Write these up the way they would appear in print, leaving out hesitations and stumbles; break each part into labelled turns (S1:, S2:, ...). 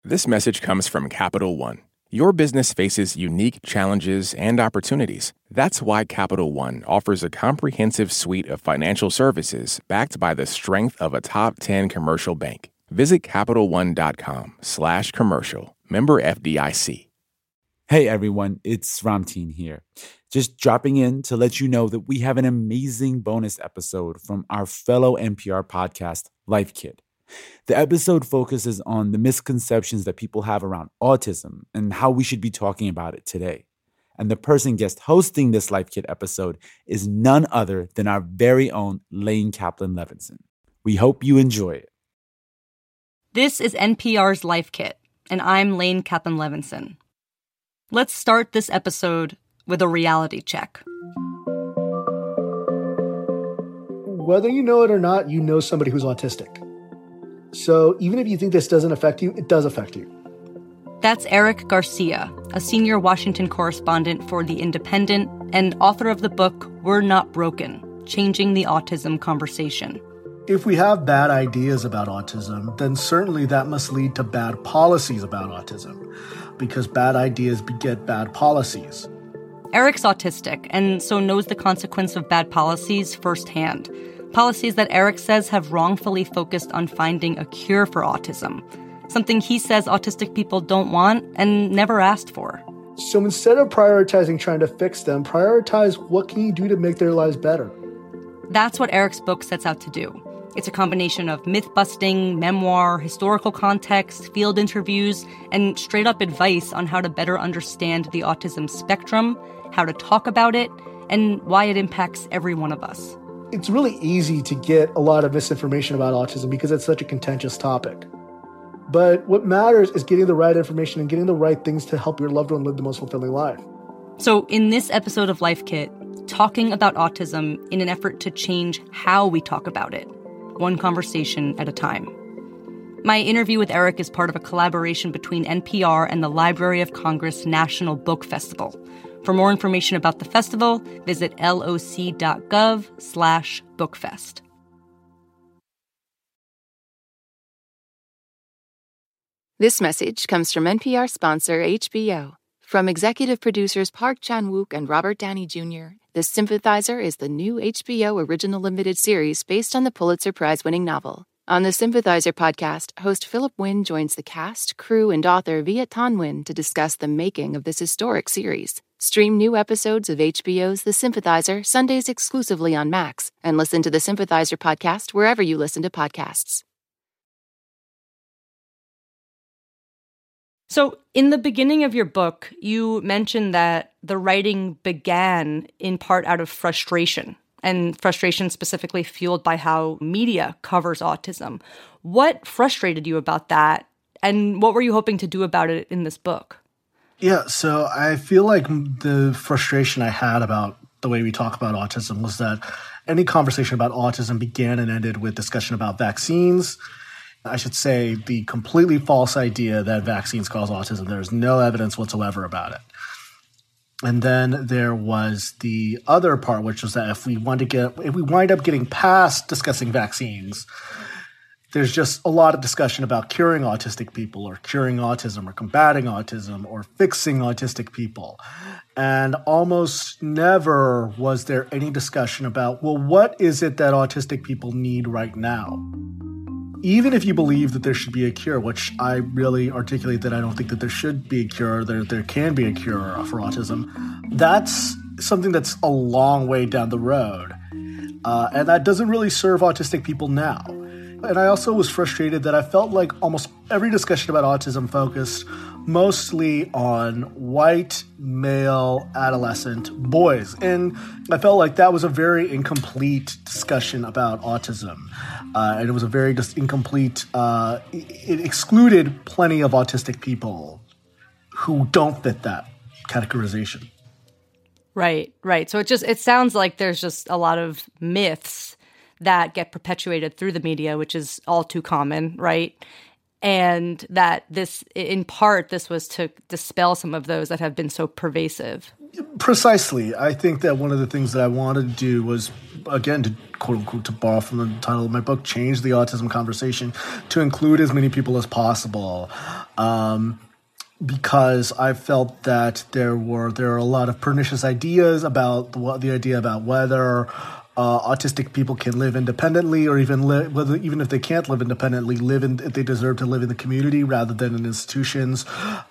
S1: This message comes from Capital One. Your business faces unique challenges and opportunities. That's why Capital One offers a comprehensive suite of financial services backed by the strength of a top 10 commercial bank. Visit CapitalOne.com/commercial. Member FDIC.
S2: Hey everyone, it's Ramteen here. Just dropping in to let you know that we have an amazing bonus episode from our fellow NPR podcast, Life Kit. The episode focuses on the misconceptions that people have around autism and how we should be talking about it today. And the person guest hosting this Life Kit episode is none other than our very own Laine Kaplan-Levenson. We hope you enjoy it.
S3: This is NPR's Life Kit, and I'm Laine Kaplan-Levenson. Let's start this episode with a reality check.
S4: Whether you know it or not, you know somebody who's autistic. So even if you think this doesn't affect you, it does affect you.
S3: That's Eric Garcia, a senior Washington correspondent for The Independent and author of the book We're Not Broken: Changing the Autism Conversation.
S4: If we have bad ideas about autism, then certainly that must lead to bad policies about autism, because bad ideas beget bad policies.
S3: Eric's autistic and so knows the consequence of bad policies firsthand. Policies that Eric says have wrongfully focused on finding a cure for autism, something he says autistic people don't want and never asked for.
S4: So instead of prioritizing trying to fix them, prioritize what can you do to make their lives better.
S3: That's what Eric's book sets out to do. It's a combination of myth-busting, memoir, historical context, field interviews, and straight-up advice on how to better understand the autism spectrum, how to talk about it, and why it impacts every one of us.
S4: It's really easy to get a lot of misinformation about autism because it's such a contentious topic. But what matters is getting the right information and getting the right things to help your loved one live the most fulfilling life.
S3: So in this episode of Life Kit, talking about autism in an effort to change how we talk about it, one conversation at a time. My interview with Eric is part of a collaboration between NPR and the Library of Congress National Book Festival. For more information about the festival, visit loc.gov/bookfest.
S5: This message comes from NPR sponsor HBO. From executive producers Park Chan-wook and Robert Downey Jr., The Sympathizer is the new HBO original limited series based on the Pulitzer Prize-winning novel. On the Sympathizer podcast, host Philip Wynn joins the cast, crew, and author Viet Thanh Nguyen to discuss the making of this historic series. Stream new episodes of HBO's The Sympathizer Sundays exclusively on Max, and listen to the Sympathizer podcast wherever you listen to podcasts.
S3: So, in the beginning of your book, you mentioned that the writing began in part out of frustration, and frustration specifically fueled by how media covers autism. What frustrated you about that, and what were you hoping to do about it in this book?
S4: Yeah, so I feel like the frustration I had about the way we talk about autism was that any conversation about autism began and ended with discussion about vaccines. I should say the completely false idea that vaccines cause autism. There's no evidence whatsoever about it. And then there was the other part, which was that if we wind up getting past discussing vaccines, there's just a lot of discussion about curing autistic people or curing autism or combating autism or fixing autistic people. And almost never was there any discussion about, well, what is it that autistic people need right now? Even if you believe that there should be a cure, which I really articulate that I don't think that there should be a cure, there can be a cure for autism, that's something that's a long way down the road. And that doesn't really serve autistic people now. And I also was frustrated that I felt like almost every discussion about autism focused mostly on white, male, adolescent boys. And I felt like that was a very incomplete discussion about autism. And it was a very just incomplete, it excluded plenty of autistic people who don't fit that categorization.
S3: Right. So it sounds like there's just a lot of myths that get perpetuated through the media, which is all too common, right? And that this was to dispel some of those that have been so pervasive.
S4: Precisely. I think that one of the things that I wanted to do was, again, to quote unquote, to borrow from the title of my book, change the autism conversation to include as many people as possible. because I felt that there are a lot of pernicious ideas about the idea about whether autistic people can live independently, or even if they can't live independently, if they deserve to live in the community rather than in institutions,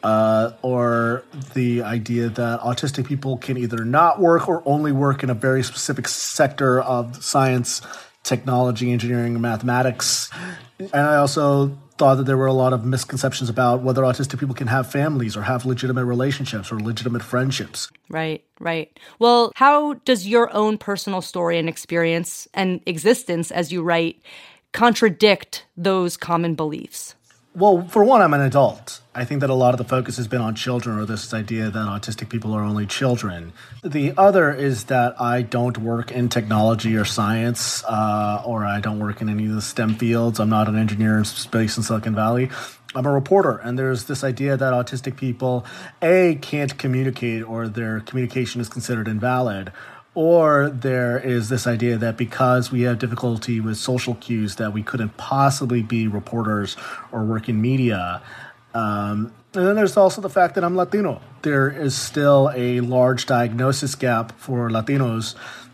S4: or the idea that autistic people can either not work or only work in a very specific sector of science, technology, engineering, and mathematics. And I also thought that there were a lot of misconceptions about whether autistic people can have families or have legitimate relationships or legitimate friendships.
S3: Right, right. Well, how does your own personal story and experience and existence, as you write, contradict those common beliefs?
S4: Well, for one, I'm an adult. I think that a lot of the focus has been on children, or this idea that autistic people are only children. The other is that I don't work in technology or science, or I don't work in any of the STEM fields. I'm not an engineer in space in Silicon Valley. I'm a reporter, and there's this idea that autistic people, A, can't communicate, or their communication is considered invalid, or there is this idea that because we have difficulty with social cues that we couldn't possibly be reporters or work in media. And then there's also the fact that I'm Latino. There is still a large diagnosis gap for Latinos,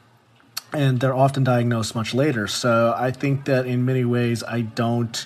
S4: and they're often diagnosed much later. So I think that in many ways I don't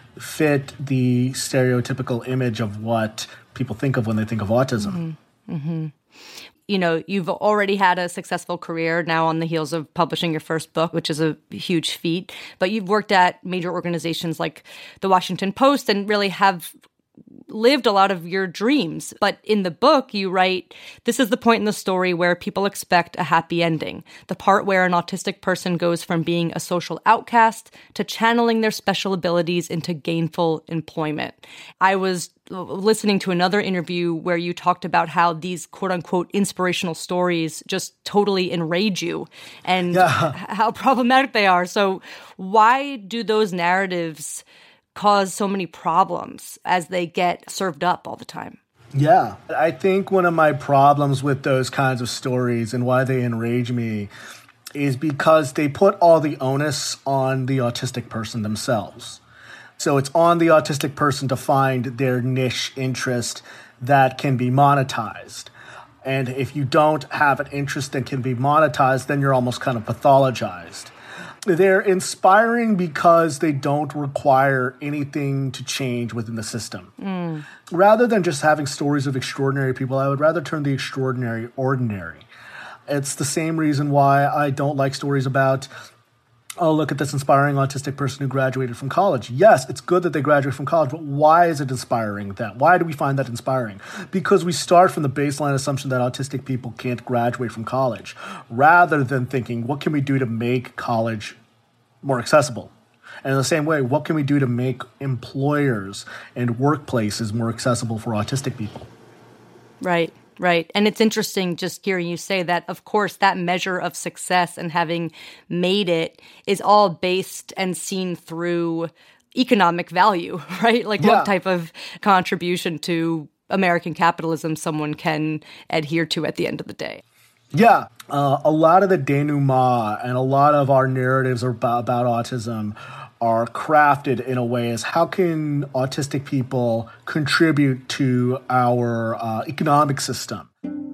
S4: fit the stereotypical image of what people think of when they think of autism.
S3: Mm-hmm. Mm-hmm. You know, you've already had a successful career now on the heels of publishing your first book, which is a huge feat. But you've worked at major organizations like the Washington Post and really have lived a lot of your dreams. But in the book, you write, this is the point in the story where people expect a happy ending. The part where an autistic person goes from being a social outcast to channeling their special abilities into gainful employment. I was listening to another interview where you talked about how these quote-unquote inspirational stories just totally enrage you and how problematic they are. So why do those narratives cause so many problems as they get served up all the time?
S4: Yeah, I think one of my problems with those kinds of stories and why they enrage me is because they put all the onus on the autistic person themselves. So it's on the autistic person to find their niche interest that can be monetized. And if you don't have an interest that can be monetized, then you're almost kind of pathologized. They're inspiring because they don't require anything to change within the system. Rather than just having stories of extraordinary people, I would rather turn the extraordinary ordinary. It's the same reason why I don't like stories about, oh, look at this inspiring autistic person who graduated from college. Yes, it's good that they graduate from college, but why is it inspiring that? Why do we find that inspiring? Because we start from the baseline assumption that autistic people can't graduate from college, rather than thinking, what can we do to make college more accessible? And in the same way, what can we do to make employers and workplaces more accessible for autistic people?
S3: Right. Right. And it's interesting just hearing you say that, of course, that measure of success and having made it is all based and seen through economic value, right? Like what type of contribution to American capitalism someone can adhere to at the end of the day.
S4: Yeah. A lot of the denouement and a lot of our narratives about autism are crafted in a way as how can autistic people contribute to our economic system?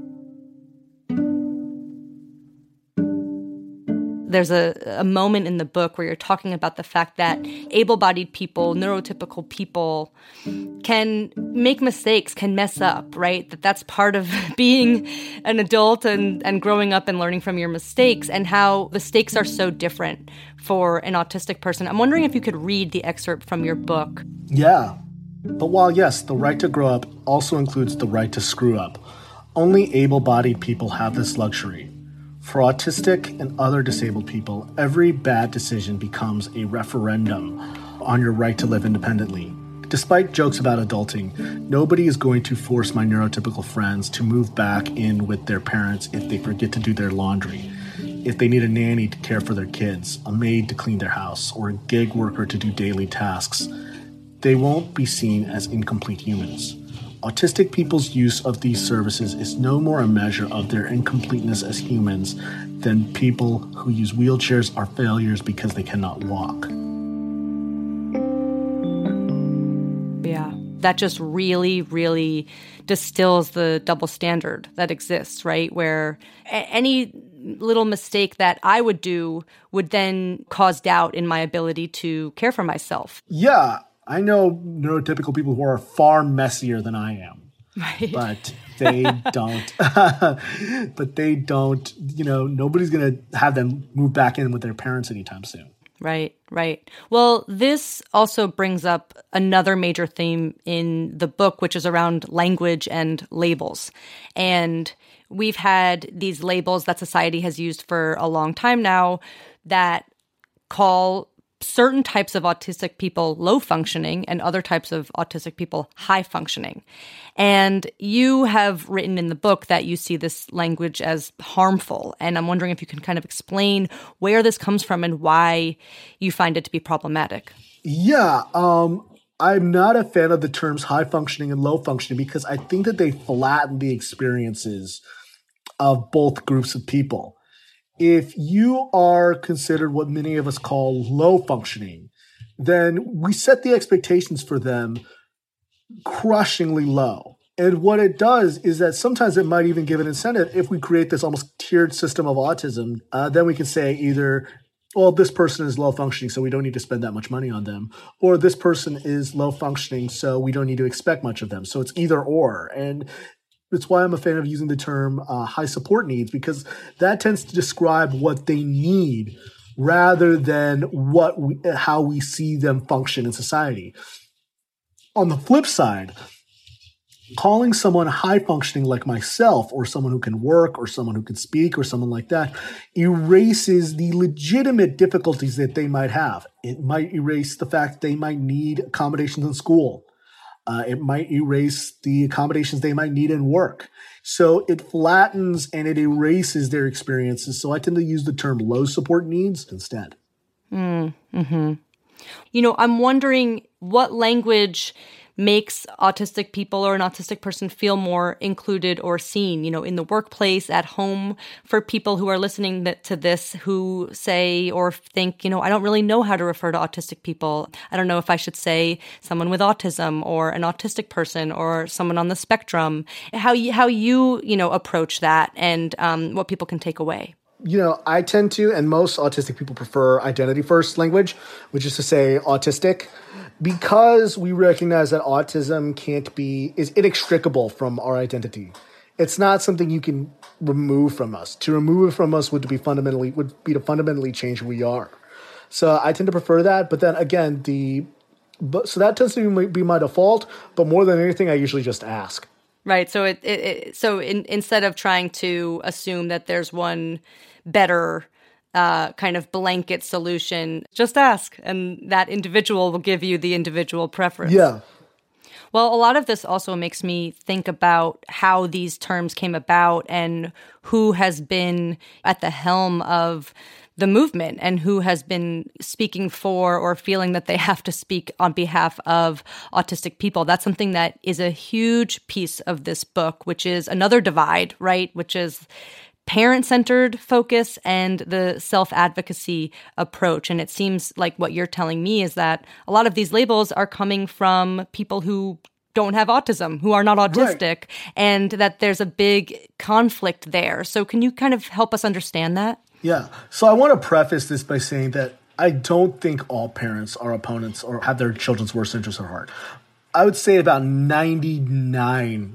S3: There's a moment in the book where you're talking about the fact that able-bodied people, neurotypical people can make mistakes, can mess up, right? That's part of being an adult and growing up and learning from your mistakes, and how the stakes are so different for an autistic person. I'm wondering if you could read the excerpt from your book.
S4: Yeah. But while, yes, the right to grow up also includes the right to screw up, only able-bodied people have this luxury. For autistic and other disabled people, every bad decision becomes a referendum on your right to live independently. Despite jokes about adulting, nobody is going to force my neurotypical friends to move back in with their parents if they forget to do their laundry, if they need a nanny to care for their kids, a maid to clean their house, or a gig worker to do daily tasks. They won't be seen as incomplete humans. Autistic people's use of these services is no more a measure of their incompleteness as humans than people who use wheelchairs are failures because they cannot walk.
S3: Yeah. that just really, really distills the double standard that exists, right? Where any little mistake that I would do would then cause doubt in my ability to care for myself.
S4: Yeah, I know neurotypical people who are far messier than I am.
S3: Right.
S4: But they don't. Nobody's going to have them move back in with their parents anytime soon.
S3: Right, right. Well, this also brings up another major theme in the book, which is around language and labels. And we've had these labels that society has used for a long time now that call certain types of autistic people low functioning and other types of autistic people high functioning. And you have written in the book that you see this language as harmful. And I'm wondering if you can kind of explain where this comes from and why you find it to be problematic.
S4: Yeah, I'm not a fan of the terms high functioning and low functioning because I think that they flatten the experiences of both groups of people. If you are considered what many of us call low functioning, then we set the expectations for them crushingly low. And what it does is that sometimes it might even give an incentive if we create this almost tiered system of autism. Then we can say either, well, this person is low functioning, so we don't need to spend that much money on them. Or this person is low functioning, so we don't need to expect much of them. So it's either or. And it's why I'm a fan of using the term high support needs, because that tends to describe what they need rather than how we see them function in society. On the flip side, calling someone high functioning like myself or someone who can work or someone who can speak or someone like that erases the legitimate difficulties that they might have. It might erase the fact that they might need accommodations in school. It might erase the accommodations they might need in work. So it flattens and it erases their experiences. So I tend to use the term low support needs instead.
S3: Mm-hmm. I'm wondering what language makes autistic people or an autistic person feel more included or seen, in the workplace, at home, for people who are listening to this who say or think, I don't really know how to refer to autistic people. I don't know if I should say someone with autism or an autistic person or someone on the spectrum, how you approach that and what people can take away.
S4: I tend to, and most autistic people prefer identity-first language, which is to say autistic, because we recognize that autism is inextricable from our identity. It's not something you can remove from us. To remove it from us would be to fundamentally change who we are. So I tend to prefer that, but then again, so that tends to be my default, but more than anything, I usually just ask.
S3: Right. So instead of trying to assume that there's one better kind of blanket solution, just ask, and that individual will give you the individual preference.
S4: Yeah.
S3: Well, a lot of this also makes me think about how these terms came about and who has been at the helm of the movement and who has been speaking for or feeling that they have to speak on behalf of autistic people. That's something that is a huge piece of this book, which is another divide, right? Which is parent-centered focus and the self-advocacy approach. And it seems like what you're telling me is that a lot of these labels are coming from people who don't have autism, who are not autistic, right, and that there's a big conflict there. So can you kind of help us understand that?
S4: Yeah. So I want to preface this by saying that I don't think all parents are opponents or have their children's worst interests at heart. I would say about 99%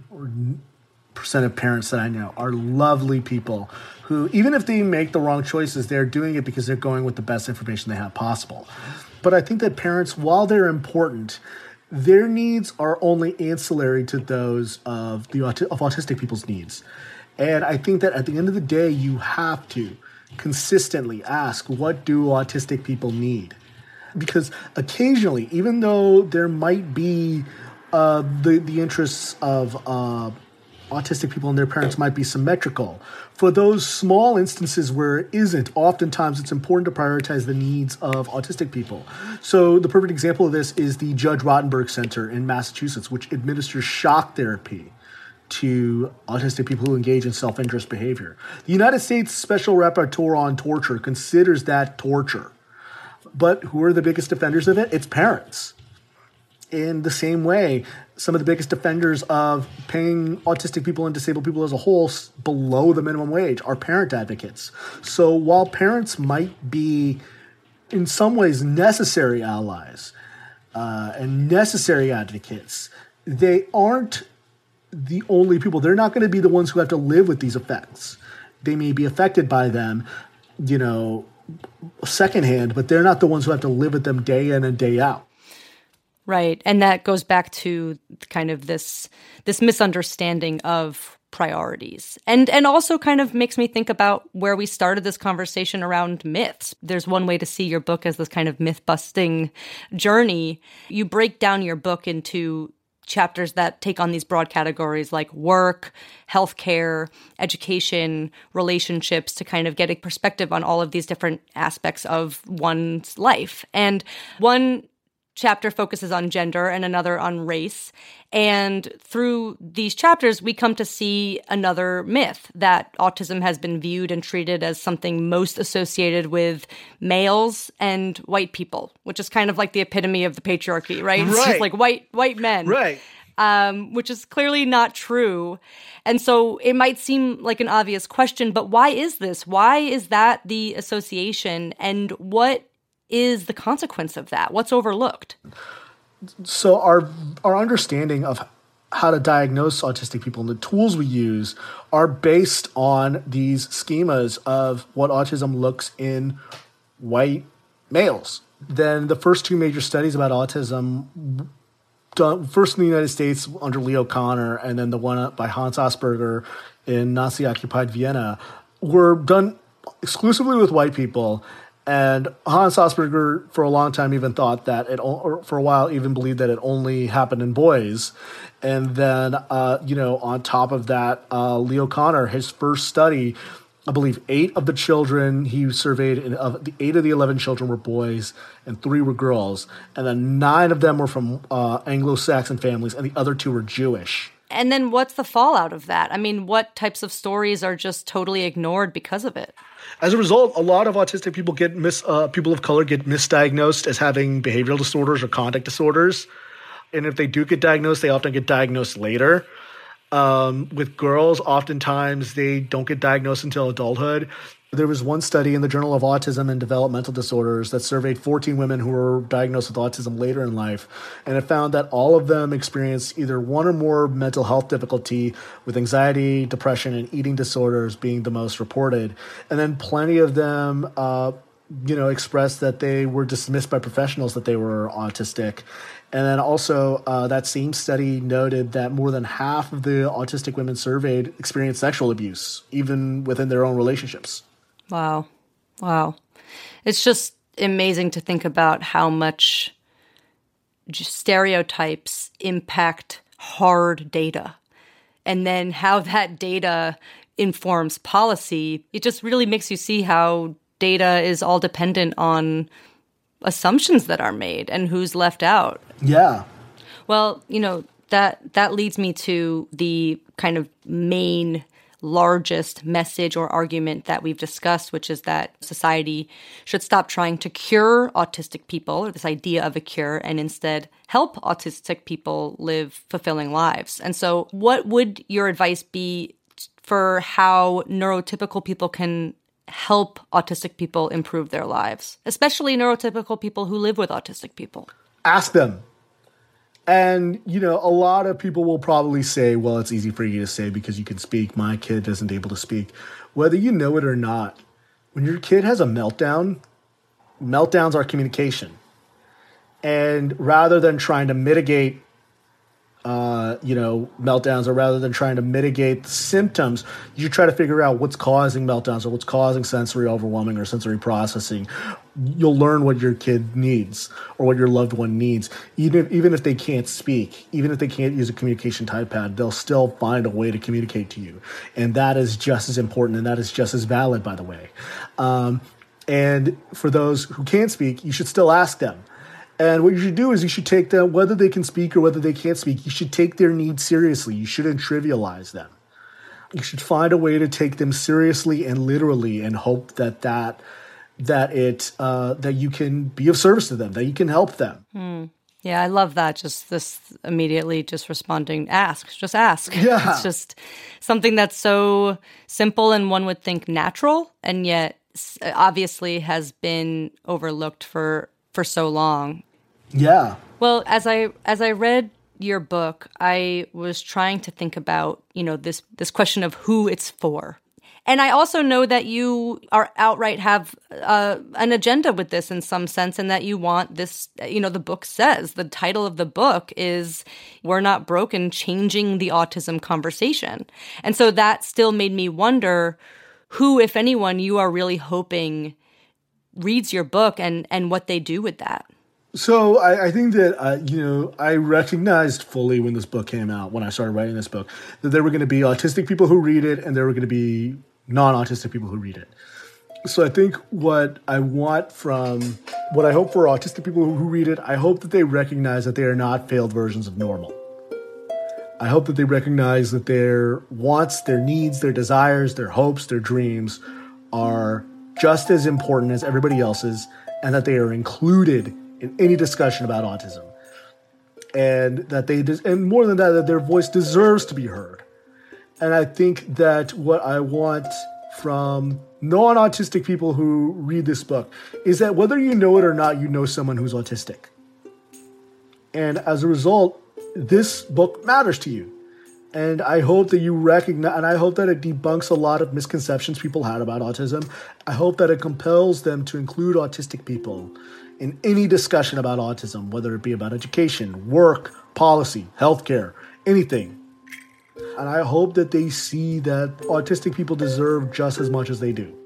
S4: of parents that I know are lovely people who, even if they make the wrong choices, they're doing it because they're going with the best information they have possible. But I think that parents, while they're important, their needs are only ancillary to those of autistic people's needs. And I think that at the end of the day, you have to consistently ask, what do autistic people need? Because occasionally, even though there might be the interests of autistic people and their parents might be symmetrical, for those small instances where it isn't, oftentimes it's important to prioritize the needs of autistic people. So the perfect example of this is the Judge Rottenberg Center in Massachusetts, which administers shock therapy to autistic people who engage in self-interest behavior. The United States Special Rapporteur on Torture considers that torture. But who are the biggest offenders of it? It's parents. In the same way, some of the biggest defenders of paying autistic people and disabled people as a whole below the minimum wage are parent advocates. So while parents might be in some ways necessary allies and necessary advocates, they aren't the only people. They're not going to be the ones who have to live with these effects. They may be affected by them, secondhand, but they're not the ones who have to live with them day in and day out.
S3: Right. And that goes back to kind of this misunderstanding of priorities. And also kind of makes me think about where we started this conversation around myths. There's one way to see your book as this kind of myth-busting journey. You break down your book into chapters that take on these broad categories like work, healthcare, education, relationships, to kind of get a perspective on all of these different aspects of one's life. And one chapter focuses on gender and another on race. And through these chapters, we come to see another myth that autism has been viewed and treated as something most associated with males and white people, which is kind of like the epitome of the patriarchy, right? It's just like white men.
S4: Right.
S3: Which is clearly not true. And so it might seem like an obvious question, but why is this? Why is that the association? And what is the consequence of that? What's overlooked?
S4: So our understanding of how to diagnose autistic people and the tools we use are based on these schemas of what autism looks in white males. Then the first two major studies about autism, done first in the United States under Leo Kanner, and then the one by Hans Asperger in Nazi-occupied Vienna, were done exclusively with white people. And Hans Asperger, for a long time, even thought that or for a while, even believed that it only happened in boys. And then, on top of that, Leo Kanner, his first study, I believe 8 of the children he surveyed, 8 of the 11 children were boys and 3 were girls. And then 9 of them were from Anglo-Saxon families, and the other 2 were Jewish.
S3: And then what's the fallout of that? I mean, what types of stories are just totally ignored because of it?
S4: As a result, a lot of autistic people people of color get misdiagnosed as having behavioral disorders or conduct disorders. And if they do get diagnosed, they often get diagnosed later. With girls, oftentimes they don't get diagnosed until adulthood. There was one study in the Journal of Autism and Developmental Disorders that surveyed 14 women who were diagnosed with autism later in life, and it found that all of them experienced either one or more mental health difficulty, with anxiety, depression, and eating disorders being the most reported. And then plenty of them expressed that they were dismissed by professionals that they were autistic. And then also that same study noted that more than half of the autistic women surveyed experienced sexual abuse, even within their own relationships.
S3: Wow. It's just amazing to think about how much stereotypes impact hard data, and then how that data informs policy. It just really makes you see how data is all dependent on assumptions that are made and who's left out.
S4: Yeah.
S3: Well, that leads me to the kind of main largest message or argument that we've discussed, which is that society should stop trying to cure autistic people, or this idea of a cure, and instead help autistic people live fulfilling lives. And so what would your advice be for how neurotypical people can help autistic people improve their lives, especially neurotypical people who live with autistic people?
S4: Ask them. And, a lot of people will probably say, well, it's easy for you to say because you can speak. My kid isn't able to speak. Whether you know it or not, when your kid has a meltdown, meltdowns are communication. And rather than trying to mitigate, meltdowns, or rather than trying to mitigate the symptoms, you try to figure out what's causing meltdowns or what's causing sensory overwhelming or sensory processing. You'll learn what your kid needs or what your loved one needs. Even if they can't speak, even if they can't use a communication type pad, they'll still find a way to communicate to you. And that is just as important, and that is just as valid, by the way. And for those who can't speak, you should still ask them. And what you should do is you should take them, whether they can speak or whether they can't speak, you should take their needs seriously. You shouldn't trivialize them. You should find a way to take them seriously and literally, and hope that you can be of service to them, that you can help them.
S3: Yeah, I love that. Just this immediately just responding, just ask.
S4: Yeah.
S3: It's just something that's so simple and one would think natural, and yet obviously has been overlooked for so long.
S4: Yeah.
S3: Well, as I read your book, I was trying to think about, this question of who it's for. And I also know that you are outright have an agenda with this in some sense, and that you want this, the book says, the title of the book is We're Not Broken, Changing the Autism Conversation. And so that still made me wonder who, if anyone, you are really hoping reads your book and what they do with that.
S4: So I think that, I recognized fully when this book came out, when I started writing this book, that there were going to be autistic people who read it and there were going to be non-autistic people who read it. So I think what I hope for autistic people who read it, I hope that they recognize that they are not failed versions of normal. I hope that they recognize that their wants, their needs, their desires, their hopes, their dreams are just as important as everybody else's, and that they are included in any discussion about autism. And that and more than that their voice deserves to be heard. And I think that what I want from non-autistic people who read this book is that whether you know it or not, you know someone who's autistic. And as a result, this book matters to you. And I hope that you recognize, and I hope that it debunks a lot of misconceptions people had about autism. I hope that it compels them to include autistic people in any discussion about autism, whether it be about education, work, policy, healthcare, anything. And I hope that they see that autistic people deserve just as much as they do.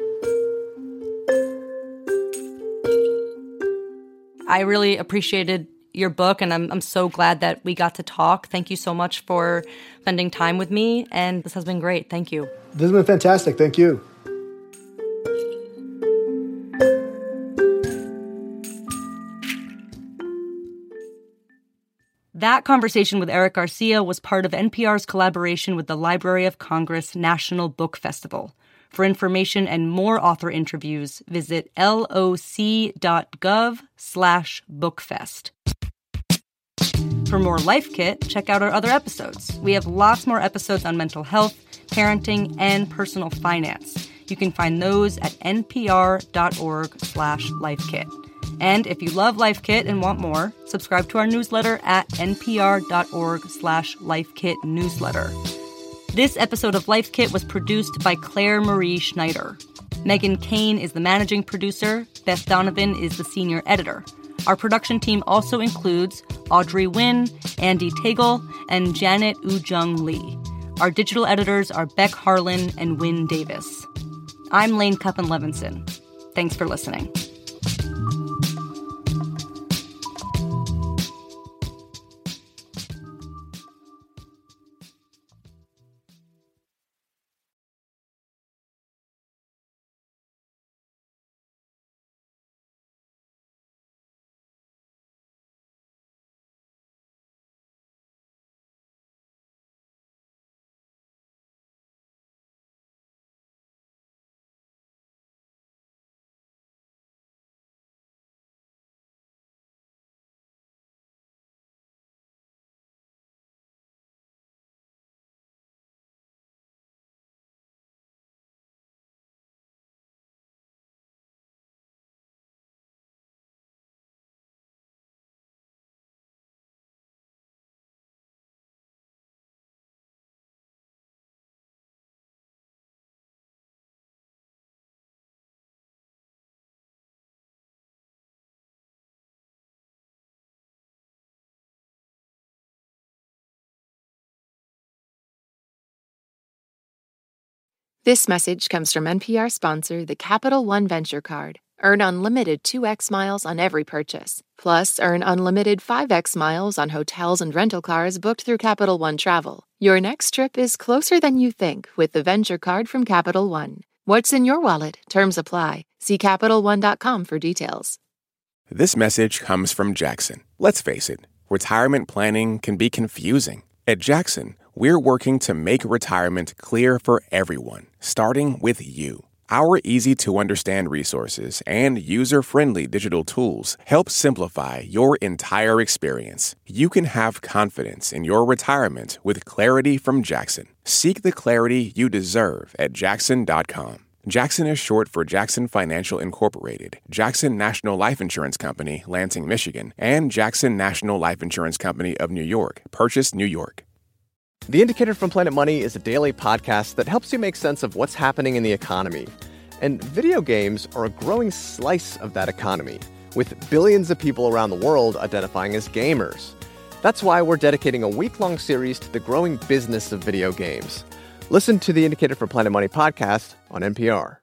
S3: I really appreciated your book, and I'm so glad that we got to talk. Thank you so much for spending time with me, and this has been great. Thank you.
S4: This has been fantastic. Thank you.
S3: That conversation with Eric Garcia was part of NPR's collaboration with the Library of Congress National Book Festival. For information and more author interviews, visit loc.gov/bookfest. For more Life Kit, check out our other episodes. We have lots more episodes on mental health, parenting, and personal finance. You can find those at npr.org/lifekit. And if you love Life Kit and want more, subscribe to our newsletter at npr.org/lifekitnewsletter. This episode of Life Kit was produced by Claire Marie Schneider. Megan Kane is the managing producer. Beth Donovan is the senior editor. Our production team also includes Audrey Nguyen, Andy Tagle, and Janet Ujung Lee. Our digital editors are Beck Harlan and Wynn Davis. I'm Lane Cuppen-Levinson. Thanks for listening.
S5: This message comes from NPR sponsor, the Capital One Venture Card. Earn unlimited 2x miles on every purchase. Plus, earn unlimited 5x miles on hotels and rental cars booked through Capital One Travel. Your next trip is closer than you think with the Venture Card from Capital One. What's in your wallet? Terms apply. See CapitalOne.com for details.
S1: This message comes from Jackson. Let's face it, retirement planning can be confusing. At Jackson, we're working to make retirement clear for everyone, starting with you. Our easy-to-understand resources and user-friendly digital tools help simplify your entire experience. You can have confidence in your retirement with clarity from Jackson. Seek the clarity you deserve at Jackson.com. Jackson is short for Jackson Financial Incorporated, Jackson National Life Insurance Company, Lansing, Michigan, and Jackson National Life Insurance Company of New York, Purchase, New York.
S6: The Indicator from Planet Money is a daily podcast that helps you make sense of what's happening in the economy. And video games are a growing slice of that economy, with billions of people around the world identifying as gamers. That's why we're dedicating a week-long series to the growing business of video games. Listen to the Indicator from Planet Money podcast on NPR.